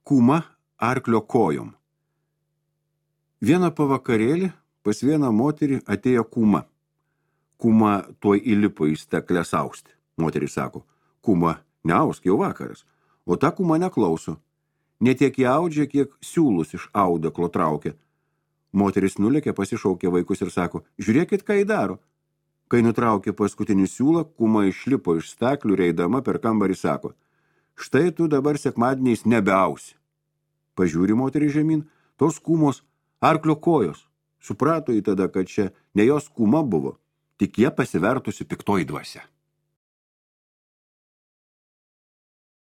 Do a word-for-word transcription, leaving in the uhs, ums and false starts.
Kūma arklio kojom. Vieną pavakarėlį pas vieną moterį atėjo kūma. Kūma tuoj įlipo į steklės austi. Moteris sako, kūma, neausk, jau vakaras. O ta kūma neklauso. Ne tiek jie audžia, kiek siūlus iš audeklo traukia. Moteris nulėkė, pasišaukė vaikus ir sako, žiūrėkit, ką jį daro. Kai nutraukė paskutinį siūlą, kūma išlipo iš staklių, reidama per kambarį sako, štai tu dabar sekmadieniais nebeausi. Pažiūri moterį žemyn, tos kūmos arklio kojos. Suprato į tada, kad čia ne jos kūma buvo, tik jie pasivertusi piktoji dvasia.